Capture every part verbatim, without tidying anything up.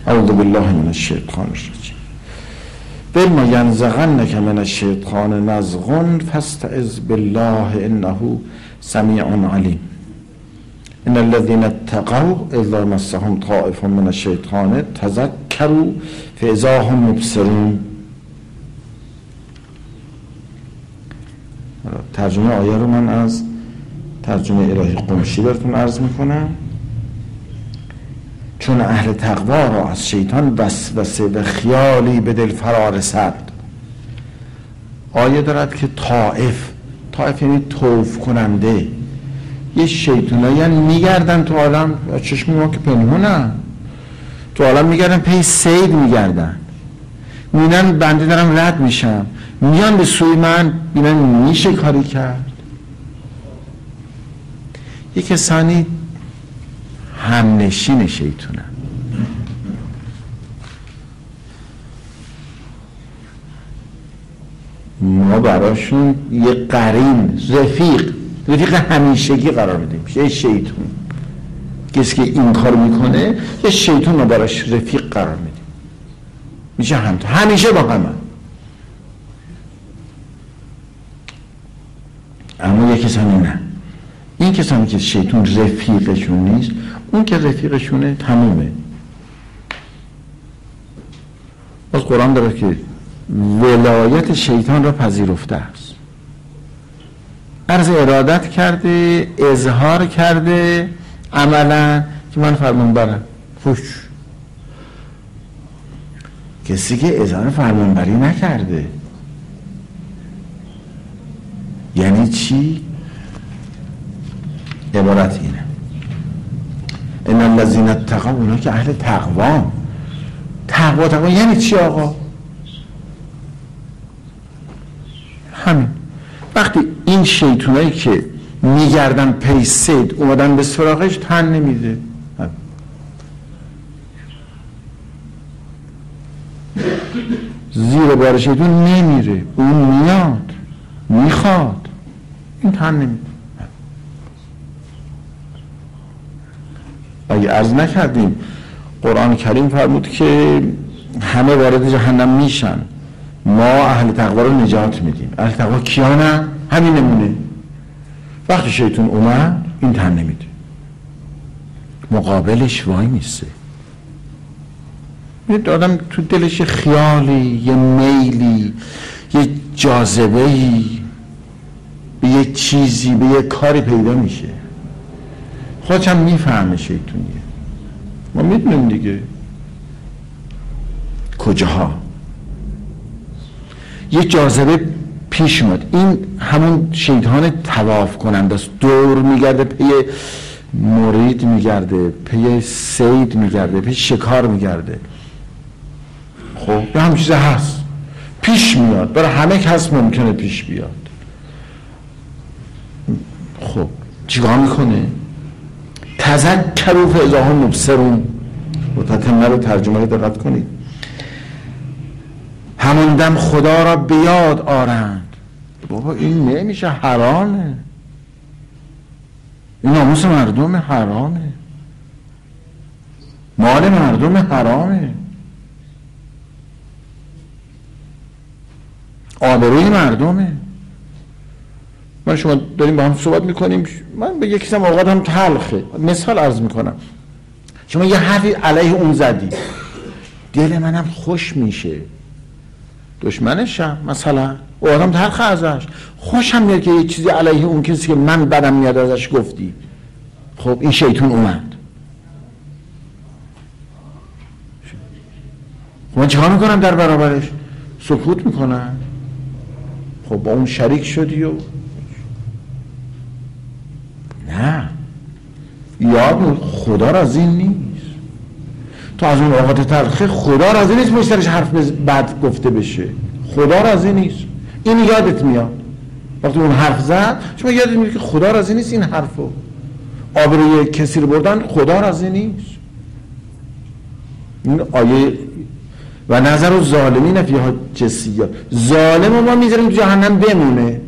اعوذ بالله من الشیطان الرجیم. بما ینزغنک من الشیطان نزغ فاستعذ بالله انه سمیع علیم. ان الذين اتقوا اذا مسهم طائف من الشیطان تذکروا فاذا هم مبصرون. ترجمه آیه رو من از ترجمه الهی قمشی براتون عرض میکنم. چون اهل تقوا را از شیطان وسوسه و خیالی به دل فرا رسد. آیه دارد که طائف، طائف یعنی طوف کننده، یه شیطانایی یعنی میگردن تو عالم، چشم ما که پنهونن تو عالم میگردن، پی سید میگردن، میبینن بنده دارم رد میشم، میان به سوی من، بینن میشه کاری کرد. یه کسانی همنشین شیطونن. ما براشون یه قرین، رفیق رفیق همیشگی قرار بدیم. یه شیطون کسی که این کار میکنه، یه شیطون ما براش رفیق قرار میدیم، میشه هم همیشه با همه. اما یه کسانی نه، این کسانی که شیطون رفیقشون نیست، اون که رفیقشونه تمومه. باز قرآن داره که ولایت شیطان را پذیرفته است. عرض ارادت کرده، اظهار کرده عملا که من فرمانبرم. خوش کسی که اظهار فرمانبری نکرده یعنی چی؟ عبارت اینه: ان الذين اتقوا، اونا که اهل تقوا. تقوا تقوا یعنی چی آقا؟ همین. وقتی این شیطونایی که میگردن پی صید اومدن به سراغش، تن نمیده. زیر بار شیطون نمیره، اون میاد میخواد، این تن نمیده. اگه عرض نکردیم قرآن کریم فرمود که همه وارد جهنم میشن، ما اهل تقوا رو نجات میدیم. اهل تقوا کیانن؟ همین نمونه. وقتی شیطون اومد، این تن نمیده، مقابلش وای میسته. یه آدم تو دلش یه خیالی، یه میلی، یه جاذبه‌ای به یه چیزی، به یه کاری پیدا میشه. خودش هم میفهمه شیطونیه، ما میدونیم دیگه کجاها یه جاذبه پیش اومد. این همون شیطان طواف کننده است، دور میگرده، پی مرید میگرده، پی صید میگرده، پی شکار میگرده. خب به همون چیزه هست، پیش میاد، برای همه کس ممکنه پیش بیاد. خب چیکار میکنه؟ تذکروا فاذا هم مبصرون. تتمه رو ترجمه رو دقت کنید. همون دم خدا را به یاد آرند. بابا این نمیشه، حرامه، این ناموس مردم حرامه، مال مردم حرامه، آبروی مردمه. من شما داریم با هم صحبت میکنیم، من به یکیسم اوقات هم تلخه، مثال عرض میکنم. شما یه حرفی علیه اون زدی، دل منم خوش میشه، دشمنشم مثلا، اوقات هم تلخه ازش، خوشم میاد که یه چیزی علیه اون کسی که من بدم میاد ازش گفتی. خب این شیطون اومد، خب من چیکار میکنم در برابرش؟ سکوت میکنم. خب با اون شریک شدی و نه، یاد خدا راضی نیست. تو از اون اوقات تلخه خدا راضی نیست مشترش حرف بد گفته بشه، خدا راضی نیست. این یادت میاد وقتی اون حرف زد، شما یادت میاد که خدا راضی نیست. این حرفو آبروی کسی رو بردن، خدا راضی نیست. این آیه و نظر و ظالمین فیها جثیه، ظالم رو ما میذاریم تو جهنم بمونه.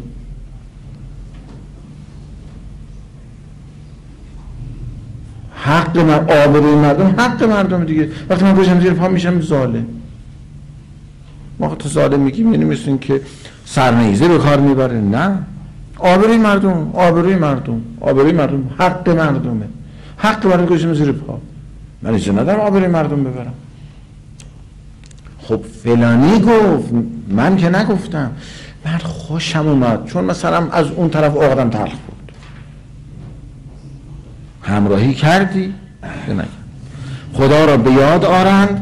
حق من آبروی مردم حق مردم دیگه. وقتی من باشم زیر پا میشم ظالم. ما تو ظالم میگیم یعنی مثل این که سرنیزه به کار میبره. نه، آبروی مردم، آبروی مردم، آبروی مردم حق مردمه. حق مردم گوشم زیر پا. من اجازه ندارم آبروی مردم ببرم. خب فلانی گفت، من که نگفتم. من خوشم اومد چون مثلا از اون طرف عقدم تلخ بود. همراهی کردی؟ نه. خدا را به یاد آرند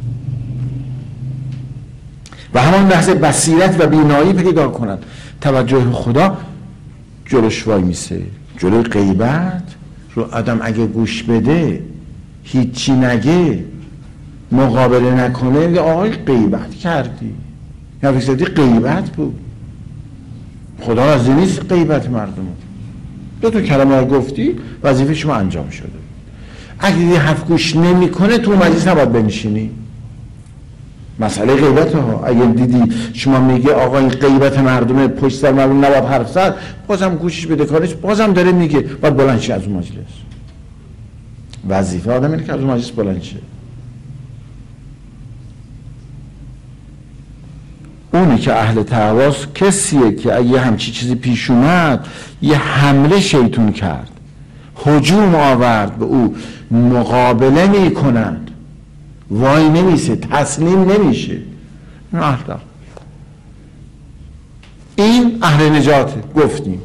و همان لحظه بصیرت و بینایی پیدا کنند. توجه خدا جلوش وای میسه. جلوی غیبت رو آدم اگه گوش بده هیچی نگه مقابله نکنه یه آقای غیبت کردی یا فکر غیبت بود. خدا از نیست غیبت مردم. دو تا کلمه گفتی وظیفه شما انجام شده. اگه یه حرف گوش نمی کنه تو مجلس نباید بنشینی. مسئله غیبت ها. اگه دیدی شما میگه آقا این غیبت مردمه پشت سر مردم نباید حرف زد، بازم گوشش بده کارش، بازم داره میگه باید بلند شه از اون مجلس. وظیفه آدم اینه که از اون مجلس بلند شه. اونی که اهل تقواست کسیه که اگه همچی چیزی پیش اومد یه حمله شیطون کرد، هجوم آورد به او، مقابله می کنند، وای نمیسه، تسلیم نمیشه. این اهل تقوا، این اهل نجاته. گفتیم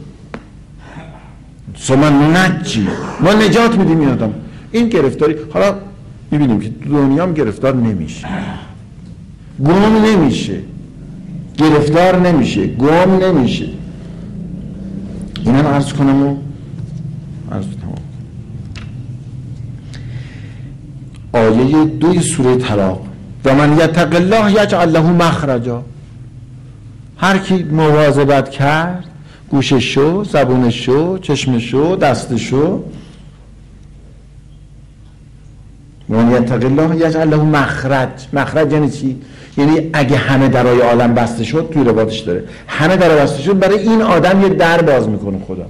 ثم ننجی، ما نجات میدیم این آدم. این گرفتاری حالا میبینیم که دنیا هم گرفتار نمیشه، گم نمیشه، گرفتار نمیشه، گم نمیشه. اینم عرض کنم و عرض تمام. آیه دوی سوره طلاق: و من یتق الله یجعل له مخرجا. هر کی مواظبت کرد، گوشش شو، زبونش شو، چشمش شو، دستش شو، من یتق الله یجعل له مخرج. مخرج یعنی چی؟ یعنی اگه همه درای عالم بسته شد، توی روایتش داره همه در بسته شد، برای این آدم یه در باز میکنه خدا.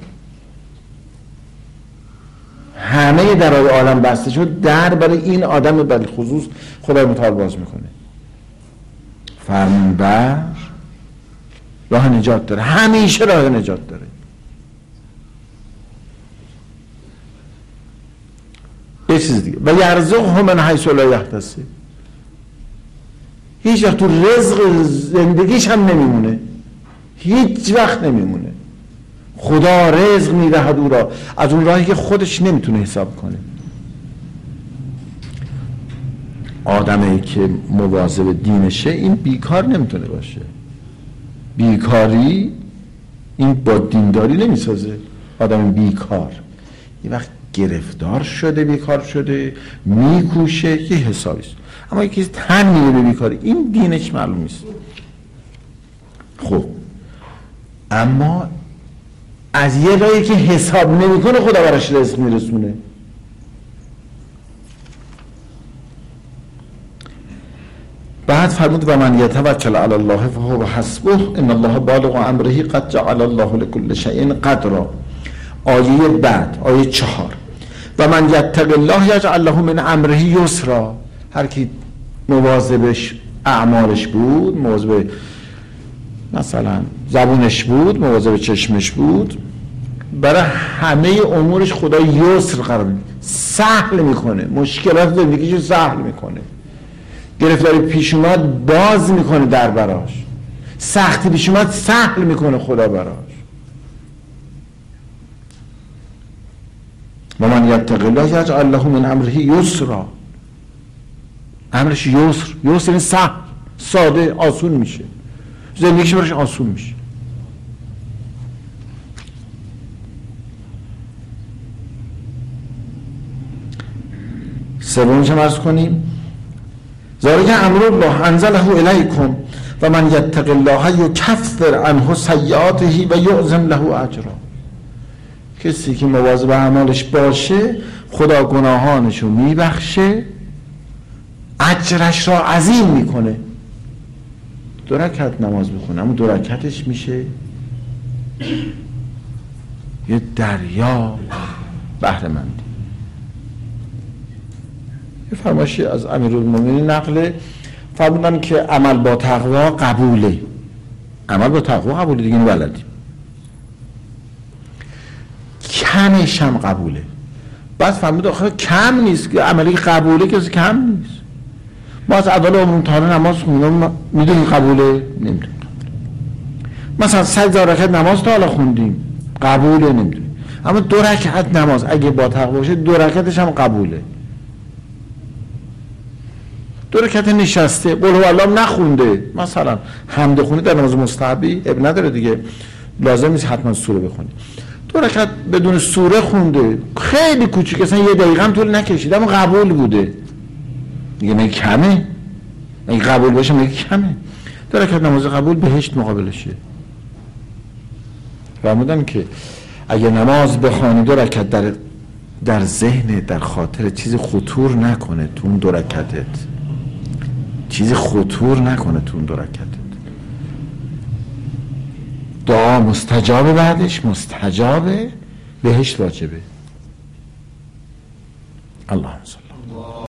همه درای عالم بسته شد، در برای این آدم برای خصوص خدا متعال باز میکنه. فرمانبر راه نجات داره، همیشه راه نجات داره. یه چیز دیگه: و یرزقه من حیث لا یحتسب. هیچ وقت تو رزق زندگیش هم نمیمونه، هیچ وقت نمیمونه. خدا رزق میدهد او را از اون راهی که خودش نمیتونه حساب کنه. آدمی که مواظب دینشه این بیکار نمیتونه باشه. بیکاری این با دینداری نمیسازه. آدم بیکار یه وقت گرفتار شده، بیکار شده، میکوشه، یه حسابیست. اما یکی تن میده به بیکاری، این دینش معلوم نیست. خب اما از یه راهی که حساب نمیکنه خدا براش رزق میرسونه. بعد فرمود: و من یتوکل علی الله فهو حسبه ان الله بالغ امره قد جعل الله لكل شیء قدرا. آیه بعد، آیه چهار: و من یتق الله یجعل له من امره یسرا. هر کی مواظبش اعمالش بود، مواظب مثلا زبونش بود، مواظب چشمش بود، برای همه امورش خدا یسر قرار میده، سهل میکنه، مشکلات زندگیشو سهل میکنه. گرفتاری پیش اومد باز میکنه در براش، سختی پیش اومد سهل میکنه خدا براش. و من یتق الله یجعل له من امره یسرا. امرش یسر، یسر این سهل، ساده، آسون میشه، زندگیش براش آسون میشه. سومش هم عرض کنیم: ذالک امر الله انزله الیکم و من یتق الله یکفر عنه سیئاته و یعظم له اجرا. کسی که مواظب اعمالش باشه خدا گناهانشو میبخشه، اجرش را عظیم میکنه. دو رکعت نماز بخونه اما دو رکعتش میشه یه دریا بهره مندی. یه فرمایشی از امیرالمومنین نقل فرمودن که عمل با تقوا قبوله. عمل با تقوا قبوله دیگه، اینو بلدیم. کمش هم قبوله. بعد فرمود آخه کم نیست که عملی قبوله کسی کم نیست. ما از عدال عمرون تاره نماز خوندیم، میدونیم قبوله؟ نمیدونیم. مثلا صد هزار رکعت نماز تا حالا خوندیم، قبوله؟ نمیدونیم. اما دو رکعت نماز اگه با تقوا باشه دو رکعتش هم قبوله. دو رکعت نشسته قل هو الله نخونده، مثلا حمد خونی در نماز مستحبی اب نداره دیگه، لازم نیست حتما سوره بخونی. دو رکعت بدون سوره خونده، خیلی کوچیک، اصلا یه دقیقه هم طول نکشید، اما قبول بوده. میگه میگه کمه؟ میگه قبول باشه میگه کمه. دو رکعت نماز قبول بهشت مقابلشه. فرمودن که اگه نماز بخوانی دو رکعت در در ذهن در خاطر چیزی خطور نکنه تو اون دو رکعتت، چیزی خطور نکنه تو اون دو رکعتت، دعا مستجابه، بعدش مستجابه، بهشت واجبه. اللهم صل